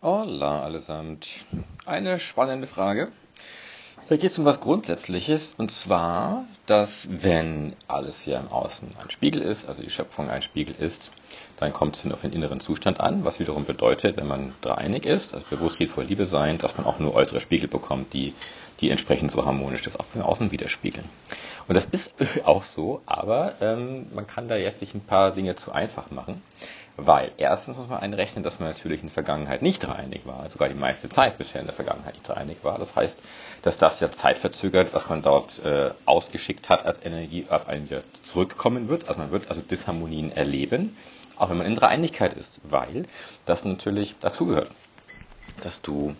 Hola allesamt. Eine spannende Frage. Da geht es um was Grundsätzliches, und zwar, dass wenn alles hier im Außen ein Spiegel ist, also die Schöpfung ein Spiegel ist, dann kommt es hin auf den inneren Zustand an, was wiederum bedeutet, wenn man dreieinig ist, also bewusst geht vor Liebe sein, dass man auch nur äußere Spiegel bekommt, die entsprechend so harmonisch das auch im Außen widerspiegeln. Und das ist auch so, aber man kann da jetzt sich ein paar Dinge zu einfach machen. Weil erstens muss man einrechnen, dass man natürlich in der Vergangenheit nicht dreieinig war, sogar die meiste Zeit bisher in der Vergangenheit nicht dreieinig war. Das heißt, dass das ja zeitverzögert, was man dort ausgeschickt hat als Energie, auf einen wieder zurückkommen wird. Also man wird also Disharmonien erleben, auch wenn man in Dreieinigkeit ist, weil das natürlich dazugehört, dass du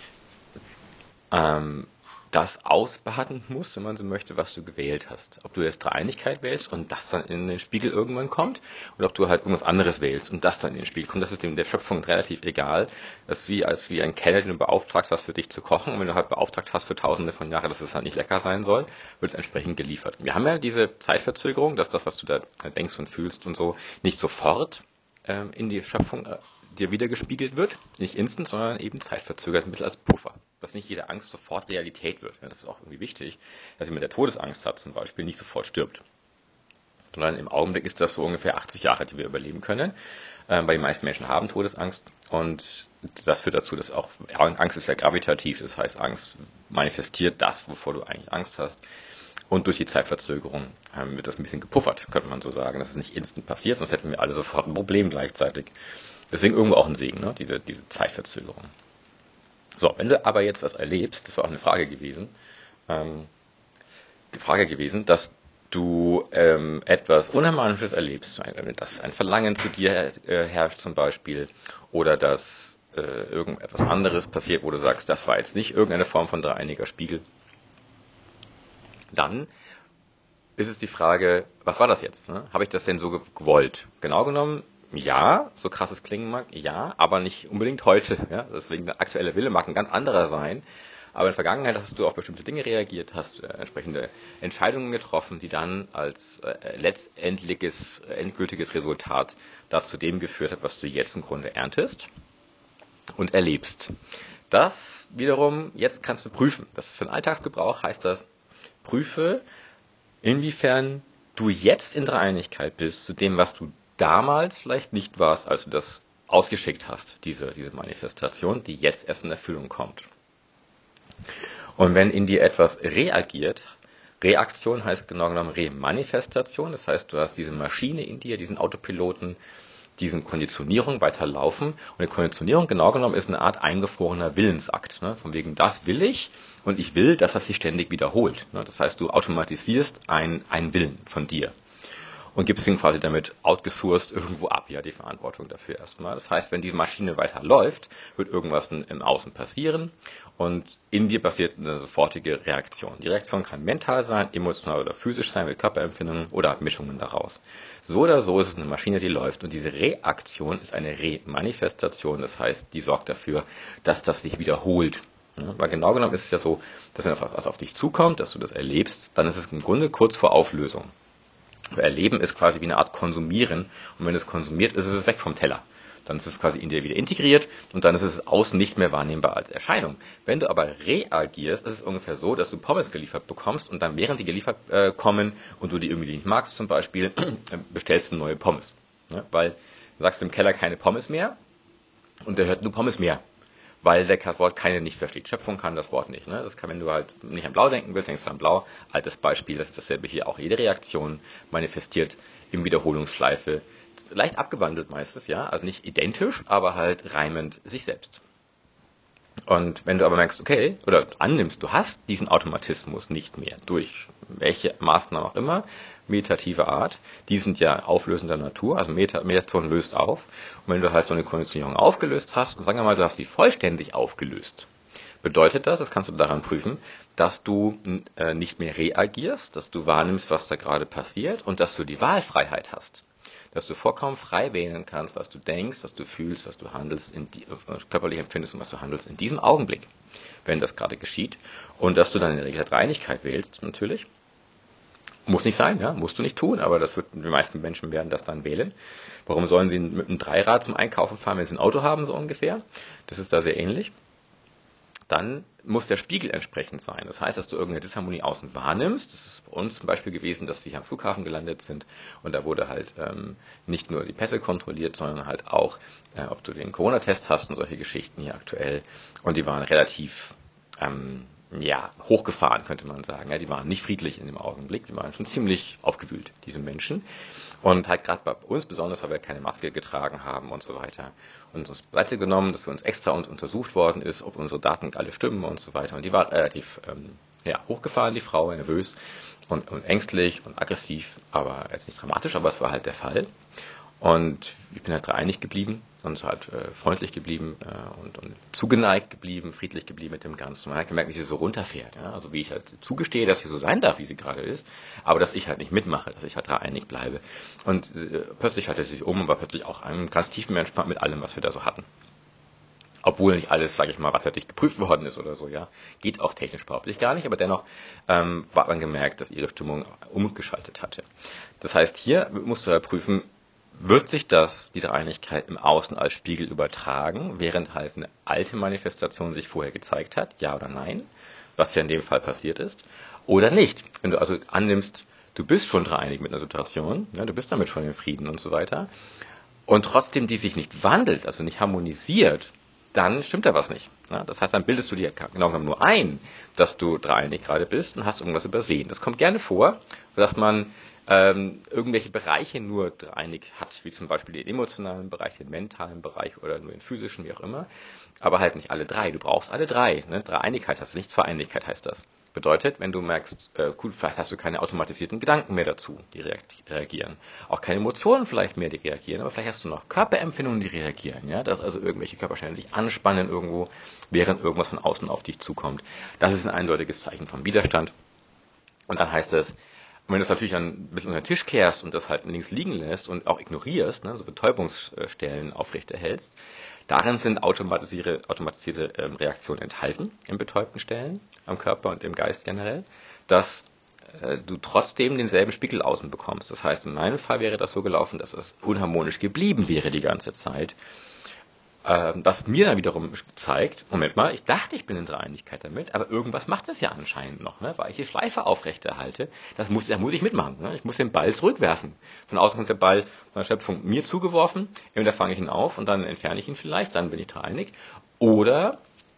das ausbaden musst, wenn man so möchte, was du gewählt hast. Ob du jetzt Dreieinigkeit wählst und das dann in den Spiegel irgendwann kommt, oder ob du halt irgendwas anderes wählst und das dann in den Spiegel kommt, das ist dem der Schöpfung relativ egal. Das ist wie ein Kellner, den du beauftragst, was für dich zu kochen. Und wenn du halt beauftragt hast für Tausende von Jahren, dass es halt nicht lecker sein soll, wird es entsprechend geliefert. Wir haben ja diese Zeitverzögerung, dass das, was du da denkst und fühlst und so, nicht sofort in die Schöpfung dir wieder gespiegelt wird. Nicht instant, sondern eben zeitverzögert, ein bisschen als Puffer. Dass nicht jede Angst sofort Realität wird. Ja, das ist auch irgendwie wichtig, dass jemand, der Todesangst hat zum Beispiel, nicht sofort stirbt. Sondern im Augenblick ist das so ungefähr 80 Jahre, die wir überleben können. Weil die meisten Menschen haben Todesangst. Und das führt dazu, dass auch Angst ist ja gravitativ. Das heißt, Angst manifestiert das, wovor du eigentlich Angst hast. Und durch die Zeitverzögerung wird das ein bisschen gepuffert, könnte man so sagen, dass es nicht instant passiert, sonst hätten wir alle sofort ein Problem gleichzeitig. Deswegen irgendwo auch ein Segen, ne? Diese Zeitverzögerung. So, wenn du aber jetzt was erlebst, das war auch eine Frage gewesen, dass du etwas Unharmonisches erlebst, dass ein Verlangen zu dir herrscht zum Beispiel, oder dass irgendetwas anderes passiert, wo du sagst, das war jetzt nicht irgendeine Form von dreieiniger Spiegel, dann ist es die Frage, was war das jetzt? Ne? Habe ich das denn so gewollt? Genau genommen, ja, so krass es klingen mag, ja, aber nicht unbedingt heute. Ja? Deswegen der aktuelle Wille mag ein ganz anderer sein. Aber in der Vergangenheit hast du auf bestimmte Dinge reagiert, hast entsprechende Entscheidungen getroffen, die dann als endgültiges Resultat dazu dem geführt hat, was du jetzt im Grunde erntest und erlebst. Das wiederum, jetzt kannst du prüfen. Das ist für den Alltagsgebrauch, heißt das, prüfe, inwiefern du jetzt in Dreieinigkeit bist zu dem, was du damals vielleicht nicht warst, als du das ausgeschickt hast, diese Manifestation, die jetzt erst in Erfüllung kommt. Und wenn in dir etwas reagiert, Reaktion heißt genau genommen Remanifestation, das heißt, du hast diese Maschine in dir, diesen Autopiloten, diesen Konditionierung weiterlaufen. Und die Konditionierung genau genommen ist eine Art eingefrorener Willensakt. Ne? Von wegen, das will ich und ich will, dass das sich ständig wiederholt. Ne? Das heißt, du automatisierst einen Willen von dir und gibst ihn quasi damit outgesourced irgendwo ab, ja, die Verantwortung dafür erstmal. Das heißt, wenn die Maschine weiter läuft, wird irgendwas im Außen passieren und in dir passiert eine sofortige Reaktion. Die Reaktion kann mental sein, emotional oder physisch sein, mit Körperempfindungen oder Mischungen daraus. So oder so ist es eine Maschine, die läuft und diese Reaktion ist eine Remanifestation, das heißt, die sorgt dafür, dass das sich wiederholt. Ja, weil genau genommen ist es ja so, dass wenn etwas auf dich zukommt, dass du das erlebst, dann ist es im Grunde kurz vor Auflösung. Erleben ist quasi wie eine Art Konsumieren. Und wenn es konsumiert ist, ist es weg vom Teller. Dann ist es quasi in dir wieder integriert und dann ist es außen nicht mehr wahrnehmbar als Erscheinung. Wenn du aber reagierst, ist es ungefähr so, dass du Pommes geliefert bekommst und dann während die geliefert kommen und du die irgendwie nicht magst zum Beispiel, bestellst du neue Pommes. Ja, weil du sagst dem Keller keine Pommes mehr und der hört nur Pommes mehr. Weil der das Wort keine nicht versteht. Schöpfung kann das Wort nicht. Ne? Das kann, wenn du halt nicht an Blau denken willst, denkst du an Blau. Altes Beispiel, das ist dasselbe hier auch. Jede Reaktion manifestiert im Wiederholungsschleife, leicht abgewandelt meistens, ja, also nicht identisch, aber halt reimend sich selbst. Und wenn du aber merkst, okay, oder annimmst, du hast diesen Automatismus nicht mehr, durch welche Maßnahmen auch immer, meditative Art, die sind ja auflösender Natur, also Meditation löst auf. Und wenn du halt so eine Konditionierung aufgelöst hast, und sagen wir mal, du hast die vollständig aufgelöst, bedeutet das kannst du daran prüfen, dass du nicht mehr reagierst, dass du wahrnimmst, was da gerade passiert und dass du die Wahlfreiheit hast. Dass du vollkommen frei wählen kannst, was du denkst, was du fühlst, was du handelst, körperlich empfindest und was du handelst in diesem Augenblick, wenn das gerade geschieht. Und dass du dann in der Regel Dreieinigkeit wählst, natürlich. Muss nicht sein, ja, musst du nicht tun, aber die meisten Menschen werden das dann wählen. Warum sollen sie mit einem Dreirad zum Einkaufen fahren, wenn sie ein Auto haben, so ungefähr? Das ist da sehr ähnlich. Dann muss der Spiegel entsprechend sein. Das heißt, dass du irgendeine Disharmonie außen wahrnimmst. Das ist bei uns zum Beispiel gewesen, dass wir hier am Flughafen gelandet sind und da wurde halt nicht nur die Pässe kontrolliert, sondern halt auch, ob du den Corona-Test hast und solche Geschichten hier aktuell. Und die waren relativ hochgefahren, könnte man sagen. Ja, die waren nicht friedlich in dem Augenblick, die waren schon ziemlich aufgewühlt, diese Menschen. Und halt gerade bei uns, besonders weil wir keine Maske getragen haben und so weiter. Und uns Seite genommen, dass für uns extra untersucht worden ist, ob unsere Daten alle stimmen und so weiter. Und die war relativ hochgefahren, die Frau, nervös und ängstlich und aggressiv, aber jetzt nicht dramatisch, aber es war halt der Fall. Und ich bin halt dreieinig geblieben und halt freundlich geblieben und zugeneigt geblieben, friedlich geblieben mit dem Ganzen. Man hat gemerkt, wie sie so runterfährt. Ja? Also wie ich halt zugestehe, dass sie so sein darf, wie sie gerade ist, aber dass ich halt nicht mitmache, dass ich halt dreieinig bleibe. Und plötzlich schaltete sie sich um und war plötzlich auch ganz tief entspannt mit allem, was wir da so hatten. Obwohl nicht alles, sage ich mal, wasserdicht geprüft worden ist oder so, ja. Geht auch technisch behauptlich gar nicht, aber dennoch war man gemerkt, dass ihre Stimmung umgeschaltet hatte. Das heißt, hier musst du ja prüfen, wird sich die Dreieinigkeit im Außen als Spiegel übertragen, während halt eine alte Manifestation sich vorher gezeigt hat, ja oder nein, was ja in dem Fall passiert ist, oder nicht. Wenn du also annimmst, du bist schon dreieinig mit einer Situation, ja, du bist damit schon in Frieden und so weiter, und trotzdem die sich nicht wandelt, also nicht harmonisiert, dann stimmt da was nicht. Ja, das heißt, dann bildest du dir genau genommen nur ein, dass du dreieinig gerade bist und hast irgendwas übersehen. Das kommt gerne vor, dass man irgendwelche Bereiche nur dreieinig hat, wie zum Beispiel den emotionalen Bereich, den mentalen Bereich oder nur den physischen, wie auch immer, aber halt nicht alle drei. Du brauchst alle drei. Ne? Dreieinigkeit heißt nicht, Zweieinigkeit heißt das. Bedeutet, wenn du merkst, gut, vielleicht hast du keine automatisierten Gedanken mehr dazu, die reagieren. Auch keine Emotionen vielleicht mehr, die reagieren, aber vielleicht hast du noch Körperempfindungen, die reagieren. Ja? Dass also irgendwelche Körperstellen sich anspannen irgendwo, während irgendwas von außen auf dich zukommt. Das ist ein eindeutiges Zeichen von Widerstand. Und dann heißt es, und wenn du das natürlich ein bisschen unter den Tisch kehrst und das halt links liegen lässt und auch ignorierst, ne, so Betäubungsstellen aufrechterhältst, darin sind automatisierte Reaktionen enthalten in betäubten Stellen am Körper und im Geist generell, dass du trotzdem denselben Spiegel außen bekommst. Das heißt, in meinem Fall wäre das so gelaufen, dass es unharmonisch geblieben wäre die ganze Zeit. Was mir dann wiederum zeigt, Moment mal, ich dachte, ich bin in Dreieinigkeit damit, aber irgendwas macht es ja anscheinend noch, ne? Weil ich die Schleife aufrechterhalte. Da muss ich mitmachen. Ne? Ich muss den Ball zurückwerfen. Von außen kommt der Ball von der Schöpfung mir zugeworfen, entweder fange ich ihn auf und dann entferne ich ihn vielleicht, dann bin ich dreieinig. Oder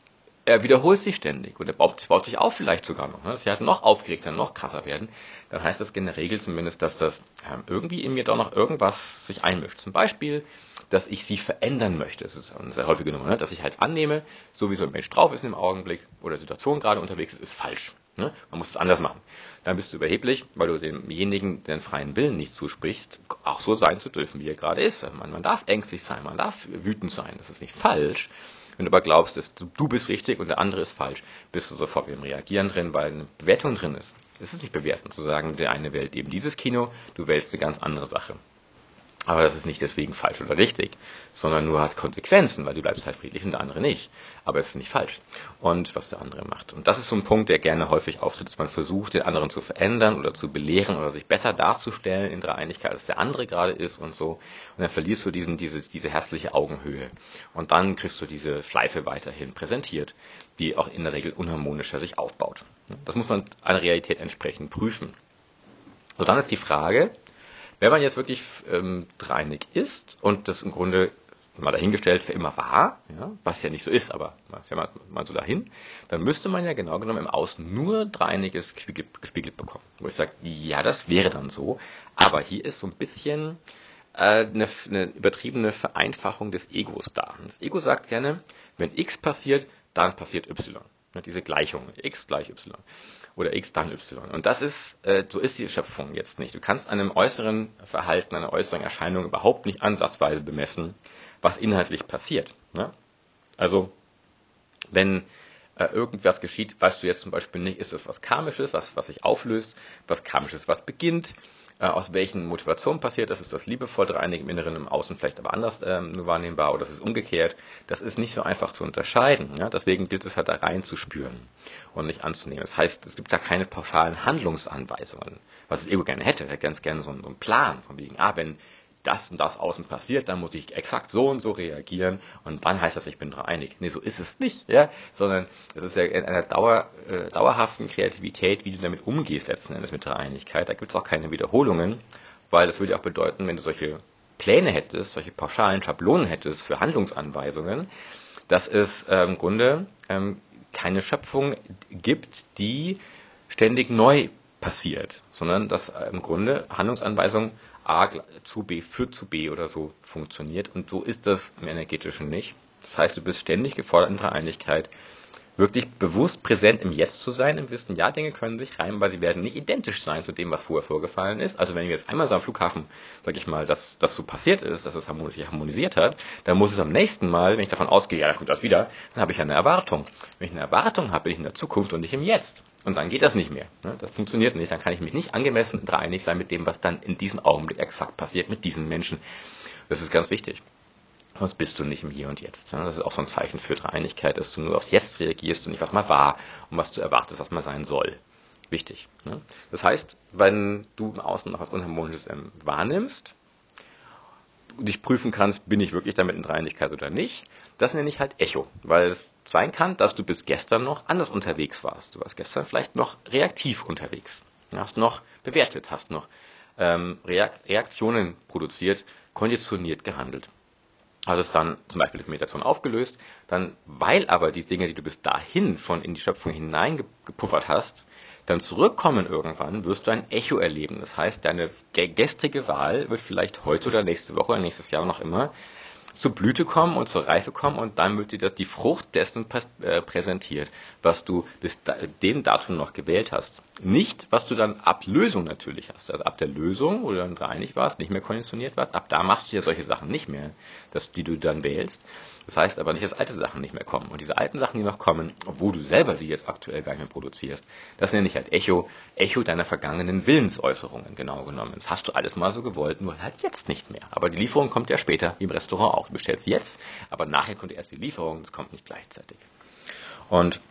er wiederholt sich ständig und er baut sich auf vielleicht sogar noch. Ne? Dass sie halt noch aufgeregter, noch krasser werden. Dann heißt das in der Regel zumindest, dass das irgendwie in mir doch noch irgendwas sich einmischt. Zum Beispiel, dass ich sie verändern möchte. Das ist eine sehr häufige Nummer, ne? Dass ich halt annehme, so wie so ein Mensch drauf ist im Augenblick oder Situation gerade unterwegs ist falsch. Ne? Man muss es anders machen. Dann bist du überheblich, weil du demjenigen den freien Willen nicht zusprichst, auch so sein zu dürfen, wie er gerade ist. Man darf ängstlich sein, man darf wütend sein. Das ist nicht falsch. Wenn du aber glaubst, dass du bist richtig und der andere ist falsch, bist du sofort mit dem Reagieren drin, weil eine Bewertung drin ist. Es ist nicht bewerten, zu sagen, der eine wählt eben dieses Kino, du wählst eine ganz andere Sache. Aber das ist nicht deswegen falsch oder richtig, sondern nur hat Konsequenzen, weil du bleibst halt friedlich und der andere nicht. Aber es ist nicht falsch. Und was der andere macht. Und das ist so ein Punkt, der gerne häufig auftritt, dass man versucht, den anderen zu verändern oder zu belehren oder sich besser darzustellen in Dreieinigkeit, als der andere gerade ist und so. Und dann verlierst du diese herzliche Augenhöhe. Und dann kriegst du diese Schleife weiterhin präsentiert, die auch in der Regel unharmonischer sich aufbaut. Das muss man einer Realität entsprechend prüfen. So, dann ist die Frage, wenn man jetzt wirklich dreieinig ist und das im Grunde mal dahingestellt für immer war, ja, was ja nicht so ist, aber mal so dahin, dann müsste man ja genau genommen im Außen nur Dreieiniges gespiegelt bekommen. Wo ich sage, ja, das wäre dann so, aber hier ist so ein bisschen eine übertriebene Vereinfachung des Egos da. Das Ego sagt gerne, wenn X passiert, dann passiert Y. Diese Gleichung, X gleich Y. Oder X dann Y. Und das ist, so ist die Schöpfung jetzt nicht. Du kannst einem äußeren Verhalten, einer äußeren Erscheinung überhaupt nicht ansatzweise bemessen, was inhaltlich passiert. Ne? Also, wenn irgendwas geschieht, weißt du jetzt zum Beispiel nicht, ist es was Karmisches, was sich auflöst, was Karmisches, was beginnt, aus welchen Motivationen passiert das, ist das liebevoll dreieinig im Inneren, im Außen vielleicht aber anders wahrnehmbar oder das ist umgekehrt. Das ist nicht so einfach zu unterscheiden. Ja? Deswegen gilt es halt da reinzuspüren und nicht anzunehmen. Das heißt, es gibt da keine pauschalen Handlungsanweisungen, was das Ego gerne hätte. Er hätte ganz gerne so einen Plan von wegen, wenn das und das außen passiert, dann muss ich exakt so und so reagieren und dann heißt das, ich bin dreieinig. Nee, so ist es nicht, ja, sondern es ist ja in einer dauerhaften Kreativität, wie du damit umgehst letzten Endes mit Dreieinigkeit. Da gibt es auch keine Wiederholungen, weil das würde ja auch bedeuten, wenn du solche Pläne hättest, solche pauschalen Schablonen hättest für Handlungsanweisungen, dass es im Grunde keine Schöpfung gibt, die ständig neu passiert, sondern dass im Grunde Handlungsanweisung A zu B führt zu B oder so funktioniert. Und so ist das im Energetischen nicht. Das heißt, du bist ständig gefordert in Dreieinigkeit, wirklich bewusst präsent im Jetzt zu sein, im Wissen, ja, Dinge können sich reimen, weil sie werden nicht identisch sein zu dem, was vorher vorgefallen ist. Also wenn wir jetzt einmal so am Flughafen, sag ich mal, dass das so passiert ist, dass es sich harmonisiert hat, dann muss es am nächsten Mal, wenn ich davon ausgehe, ja, dann kommt das wieder, dann habe ich eine Erwartung. Wenn ich eine Erwartung habe, bin ich in der Zukunft und nicht im Jetzt. Und dann geht das nicht mehr. Das funktioniert nicht. Dann kann ich mich nicht angemessen dreieinig sein mit dem, was dann in diesem Augenblick exakt passiert mit diesen Menschen. Das ist ganz wichtig. Sonst bist du nicht im Hier und Jetzt. Das ist auch so ein Zeichen für Dreieinigkeit, dass du nur aufs Jetzt reagierst und nicht, was mal war und was du erwartest, was mal sein soll. Wichtig. Das heißt, wenn du im Außen noch was Unharmonisches wahrnimmst, du dich prüfen kannst, bin ich wirklich damit in Dreieinigkeit oder nicht, das nenne ich halt Echo. Weil es sein kann, dass du bis gestern noch anders unterwegs warst. Du warst gestern vielleicht noch reaktiv unterwegs. Hast noch bewertet, hast noch Reaktionen produziert, konditioniert gehandelt. Also ist dann zum Beispiel die Meditation aufgelöst, dann, weil aber die Dinge, die du bis dahin schon in die Schöpfung hineingepuffert hast, dann zurückkommen irgendwann, wirst du ein Echo erleben. Das heißt, deine gestrige Wahl wird vielleicht heute oder nächste Woche oder nächstes Jahr noch immer zur Blüte kommen und zur Reife kommen und dann wird dir das die Frucht dessen präsentiert, was du bis dem Datum noch gewählt hast. Nicht, was du dann ab Lösung natürlich hast. Also ab der Lösung, wo du dann dreieinig warst, nicht mehr konditioniert warst, ab da machst du ja solche Sachen nicht mehr, die du dann wählst. Das heißt aber nicht, dass alte Sachen nicht mehr kommen. Und diese alten Sachen, die noch kommen, obwohl du selber die jetzt aktuell gar nicht mehr produzierst, das nenne ich halt Echo deiner vergangenen Willensäußerungen, genau genommen. Das hast du alles mal so gewollt, nur halt jetzt nicht mehr. Aber die Lieferung kommt ja später, wie im Restaurant auch. Du bestellst jetzt, aber nachher kommt erst die Lieferung, das kommt nicht gleichzeitig. Und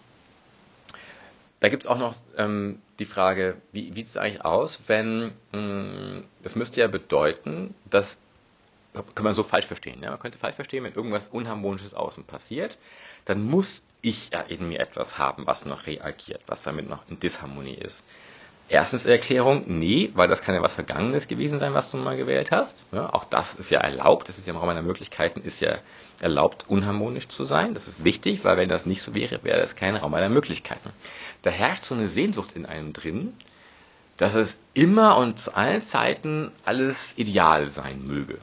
da gibt es auch noch die Frage, wie sieht es eigentlich aus, wenn, das müsste ja bedeuten, dass kann man so falsch verstehen. Ja? Man könnte falsch verstehen, wenn irgendwas Unharmonisches außen passiert, dann muss ich ja in mir etwas haben, was noch reagiert, was damit noch in Disharmonie ist. Erstens Erklärung, nee, weil das kann ja was Vergangenes gewesen sein, was du mal gewählt hast. Ja, auch das ist ja erlaubt, das ist ja im Raum meiner Möglichkeiten, ist ja erlaubt, unharmonisch zu sein. Das ist wichtig, weil wenn das nicht so wäre, wäre das kein Raum meiner Möglichkeiten. Da herrscht so eine Sehnsucht in einem drin, dass es immer und zu allen Zeiten alles ideal sein möge.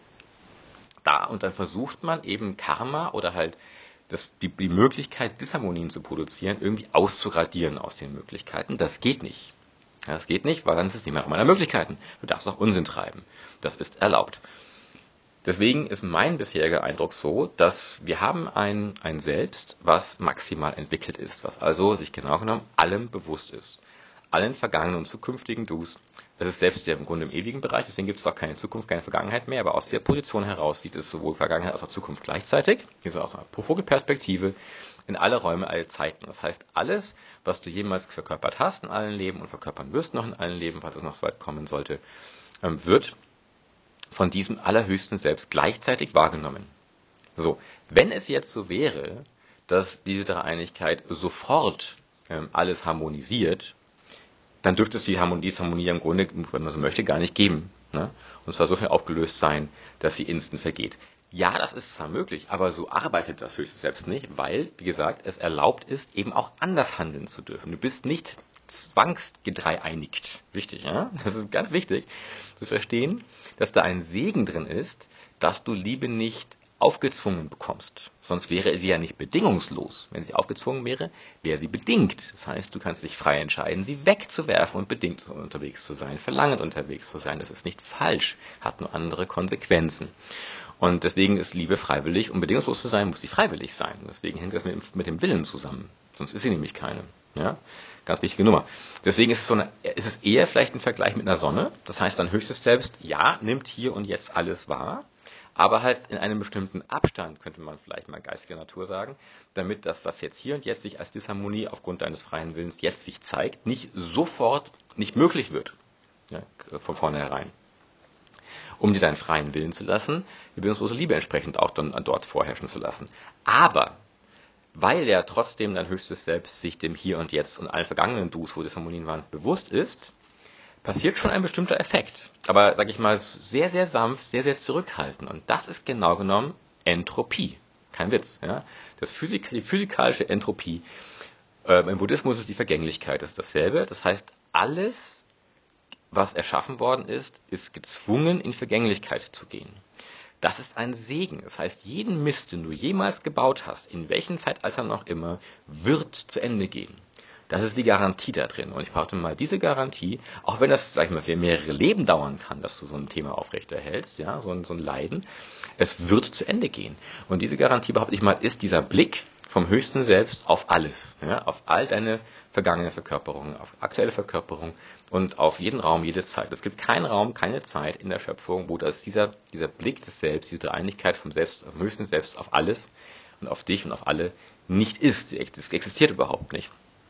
Und dann versucht man eben Karma oder halt die Möglichkeit, Disharmonien zu produzieren, irgendwie auszuradieren aus den Möglichkeiten. Das geht nicht. Das geht nicht, weil dann ist es nicht mehr meiner Möglichkeiten. Du darfst auch Unsinn treiben. Das ist erlaubt. Deswegen ist mein bisheriger Eindruck so, dass wir haben ein Selbst, was maximal entwickelt ist, was also sich genau genommen allem bewusst ist. Allen vergangenen und zukünftigen Dus. Das ist selbst ja im Grunde im ewigen Bereich, deswegen gibt es auch keine Zukunft, keine Vergangenheit mehr, aber aus der Position heraus sieht es sowohl Vergangenheit als auch Zukunft gleichzeitig, also aus einer Vogelperspektive, in alle Räume, alle Zeiten. Das heißt, alles, was du jemals verkörpert hast in allen Leben und verkörpern wirst noch in allen Leben, falls es noch so weit kommen sollte, wird von diesem allerhöchsten Selbst gleichzeitig wahrgenommen. So, wenn es jetzt so wäre, dass diese Dreieinigkeit sofort alles harmonisiert, dann dürfte es die Harmonie im Grunde, wenn man so möchte, gar nicht geben. Ne? Und zwar so viel aufgelöst sein, dass sie instant vergeht. Ja, das ist zwar möglich, aber so arbeitet das höchste Selbst nicht, weil, wie gesagt, es erlaubt ist, eben auch anders handeln zu dürfen. Du bist nicht zwangsgedreieinigt. Wichtig, ja? Das ist ganz wichtig zu verstehen, dass da ein Segen drin ist, dass du Liebe nicht aufgezwungen bekommst. Sonst wäre sie ja nicht bedingungslos. Wenn sie aufgezwungen wäre, wäre sie bedingt. Das heißt, du kannst dich frei entscheiden, sie wegzuwerfen und bedingt unterwegs zu sein, verlangend unterwegs zu sein. Das ist nicht falsch, hat nur andere Konsequenzen. Und deswegen ist Liebe freiwillig. Um bedingungslos zu sein, muss sie freiwillig sein. Deswegen hängt das mit dem Willen zusammen. Sonst ist sie nämlich keine. Ja? Ganz wichtige Nummer. Deswegen ist es eher vielleicht ein Vergleich mit einer Sonne. Das heißt, dein höchstes Selbst, ja, nimmt hier und jetzt alles wahr. Aber halt in einem bestimmten Abstand, könnte man vielleicht mal geistiger Natur sagen, damit das, was jetzt hier und jetzt sich als Disharmonie aufgrund deines freien Willens jetzt sich zeigt, nicht sofort nicht möglich wird. Ja, von vornherein. um dir deinen freien Willen zu lassen, die bedingungslose Liebe entsprechend auch dann dort vorherrschen zu lassen. Aber weil ja trotzdem dein höchstes Selbst sich dem Hier und Jetzt und allen vergangenen Dus, wo Disharmonien waren, bewusst ist, passiert schon ein bestimmter Effekt. Aber, sag ich mal, sehr, sehr sanft, sehr, sehr zurückhaltend. Und das ist genau genommen Entropie. Kein Witz. Ja? Die physikalische Entropie. Im Buddhismus ist die Vergänglichkeit, das ist dasselbe. Das heißt, alles, was erschaffen worden ist, ist gezwungen, in Vergänglichkeit zu gehen. Das ist ein Segen. Das heißt, jeden Mist, den du jemals gebaut hast, in welchen Zeitaltern auch immer, wird zu Ende gehen. Das ist die Garantie da drin. Und ich behaupte mal, diese Garantie, auch wenn das, sag ich mal, für mehrere Leben dauern kann, dass du so ein Thema aufrechterhältst, ja, so ein Leiden, es wird zu Ende gehen. Und diese Garantie, behaupte ich mal, ist dieser Blick vom höchsten Selbst auf alles, ja, auf all deine vergangene Verkörperungen, auf aktuelle Verkörperung und auf jeden Raum, jede Zeit. Es gibt keinen Raum, keine Zeit in der Schöpfung, wo das dieser Blick des Selbst, diese Dreieinigkeit vom Selbst, vom höchsten Selbst auf alles und auf dich und auf alle nicht ist. Es existiert überhaupt nicht.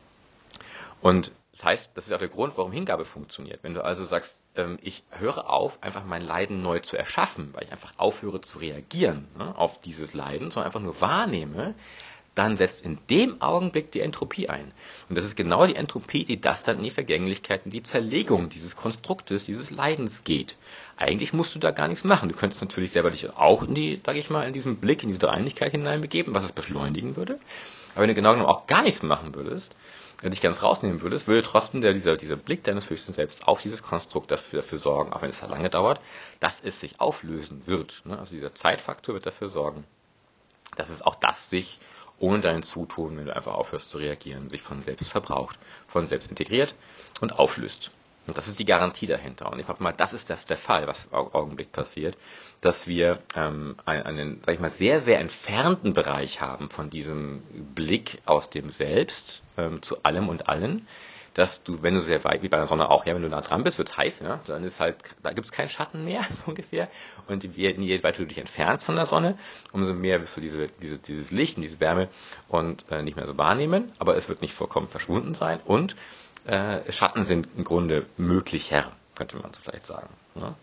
Und das heißt, das ist auch der Grund, warum Hingabe funktioniert. Wenn du also sagst, ich höre auf, einfach mein Leiden neu zu erschaffen, weil ich einfach aufhöre zu reagieren, ne, auf dieses Leiden, sondern einfach nur wahrnehme, dann setzt in dem Augenblick die Entropie ein. Und das ist genau die Entropie, die das dann in die Vergänglichkeit, in die Zerlegung dieses Konstruktes, dieses Leidens geht. Eigentlich musst du da gar nichts machen. Du könntest natürlich selber dich auch in die, sag ich mal, in diesen Blick, in diese Dreieinigkeit hineinbegeben, was es beschleunigen würde. Aber wenn du genau genommen auch gar nichts machen würdest, dich ganz rausnehmen würdest, würde trotzdem dieser Blick deines höchsten Selbst auf dieses Konstrukt dafür sorgen, auch wenn es lange dauert, dass es sich auflösen wird. Also dieser Zeitfaktor wird dafür sorgen, dass es auch das sich ohne dein Zutun, wenn du einfach aufhörst zu reagieren, sich von selbst verbraucht, von selbst integriert und auflöst. Und das ist die Garantie dahinter. Und ich glaube mal, das ist der Fall, was im Augenblick passiert, dass wir einen, sag ich mal, sehr, sehr entfernten Bereich haben von diesem Blick aus dem Selbst zu allem und allen, dass du, wenn du sehr weit, wie bei der Sonne auch, ja, wenn du nah dran bist, wird's heiß, ja, dann ist halt, da gibt's keinen Schatten mehr, so ungefähr. Und je weiter du dich entfernst von der Sonne, umso mehr wirst du dieses Licht und diese Wärme und nicht mehr so wahrnehmen, aber es wird nicht vollkommen verschwunden sein und Schatten sind im Grunde möglicher, könnte man so vielleicht sagen. Ja?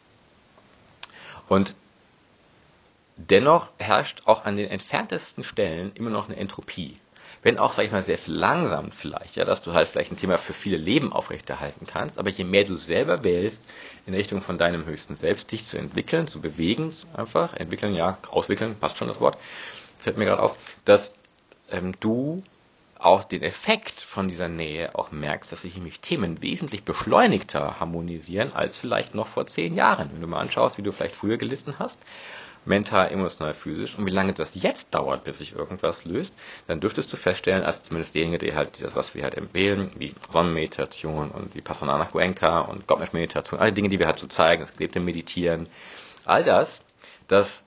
Und dennoch herrscht auch an den entferntesten Stellen immer noch eine Entropie. Wenn auch, sag ich mal, sehr langsam vielleicht, ja, dass du halt vielleicht ein Thema für viele Leben aufrechterhalten kannst, aber je mehr du selber wählst, in Richtung von deinem höchsten Selbst, dich zu entwickeln, zu bewegen, einfach, entwickeln, ja, auswickeln, passt schon das Wort, fällt mir gerade auf, dass du auch den Effekt von dieser Nähe auch merkst, dass sich nämlich Themen wesentlich beschleunigter harmonisieren als vielleicht noch vor 10 Jahren. Wenn du mal anschaust, wie du vielleicht früher gelitten hast, mental, emotional, physisch, und wie lange das jetzt dauert, bis sich irgendwas löst, dann dürftest du feststellen, also zumindest derjenige, der halt das, was wir halt empfehlen, wie Sonnenmeditation und wie Pasanana Goenka und Gopmesh-Meditation, alle Dinge, die wir halt so zeigen, das gelebte Meditieren, all das, dass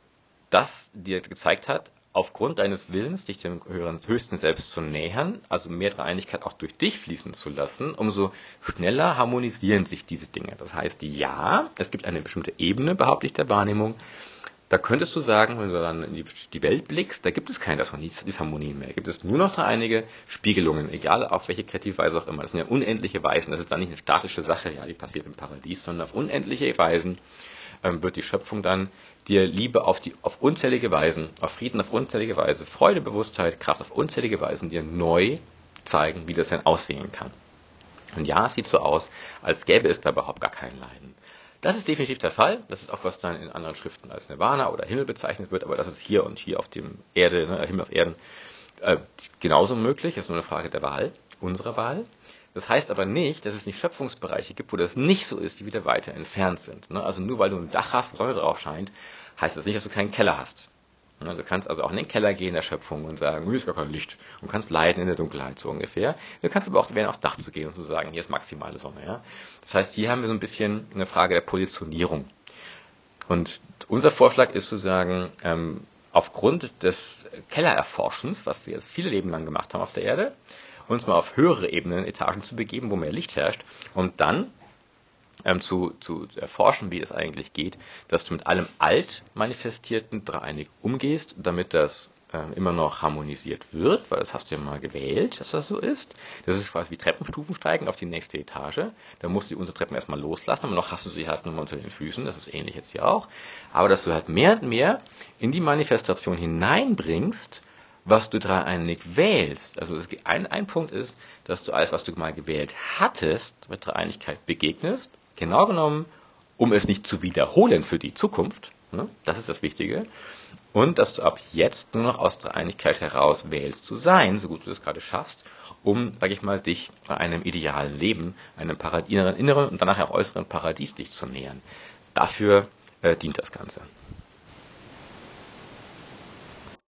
das dir gezeigt hat, aufgrund deines Willens, dich dem höchsten Selbst zu nähern, also mehr Dreieinigkeit auch durch dich fließen zu lassen, umso schneller harmonisieren sich diese Dinge. Das heißt, ja, es gibt eine bestimmte Ebene, behaupte ich, der Wahrnehmung. Da könntest du sagen, wenn du dann in die Welt blickst, da gibt es keine Disharmonien mehr. Da gibt es nur noch da einige Spiegelungen, egal auf welche kreative Weise auch immer. Das sind ja unendliche Weisen. Das ist dann nicht eine statische Sache, ja, die passiert im Paradies, sondern auf unendliche Weisen wird die Schöpfung dann dir Liebe auf unzählige Weisen, auf Frieden auf unzählige Weise, Freude, Bewusstheit, Kraft auf unzählige Weisen dir neu zeigen, wie das denn aussehen kann. Und ja, es sieht so aus, als gäbe es da überhaupt gar kein Leiden. Das ist definitiv der Fall. Das ist auch, was dann in anderen Schriften als Nirvana oder Himmel bezeichnet wird, aber das ist hier und hier auf dem Erde, ne, Himmel auf Erden, genauso möglich. Das ist nur eine Frage der Wahl, unserer Wahl. Das heißt aber nicht, dass es nicht Schöpfungsbereiche gibt, wo das nicht so ist, die wieder weiter entfernt sind. Also nur weil du ein Dach hast, wo Sonne drauf scheint, heißt das nicht, dass du keinen Keller hast. Du kannst also auch in den Keller gehen der Schöpfung und sagen, hier ist gar kein Licht und kannst leiden in der Dunkelheit, so ungefähr. Du kannst aber auch wählen, aufs Dach zu gehen und zu sagen, hier ist maximale Sonne. Ja? Das heißt, hier haben wir so ein bisschen eine Frage der Positionierung. Und unser Vorschlag ist zu sagen, aufgrund des Kellererforschens, was wir jetzt viele Leben lang gemacht haben auf der Erde, uns mal auf höhere Ebenen, Etagen zu begeben, wo mehr Licht herrscht und dann zu erforschen, wie es eigentlich geht, dass du mit allem alt manifestierten dreieinig umgehst, damit das immer noch harmonisiert wird, weil das hast du ja mal gewählt, dass das so ist. Das ist quasi wie Treppenstufen steigen auf die nächste Etage. Da musst du unsere Treppen erstmal loslassen, aber noch hast du sie halt nur unter den Füßen. Das ist ähnlich jetzt hier auch. Aber dass du halt mehr und mehr in die Manifestation hineinbringst, was du dreieinig wählst. Also ein Punkt ist, dass du alles, was du mal gewählt hattest, mit Dreieinigkeit begegnest. Genau genommen, um es nicht zu wiederholen für die Zukunft. Ne? Das ist das Wichtige. Und dass du ab jetzt nur noch aus Dreieinigkeit heraus wählst zu sein, so gut du das gerade schaffst, um, sag ich mal, dich bei einem idealen Leben, einem inneren und danach auch äußeren Paradies dich zu nähern. Dafür dient das Ganze.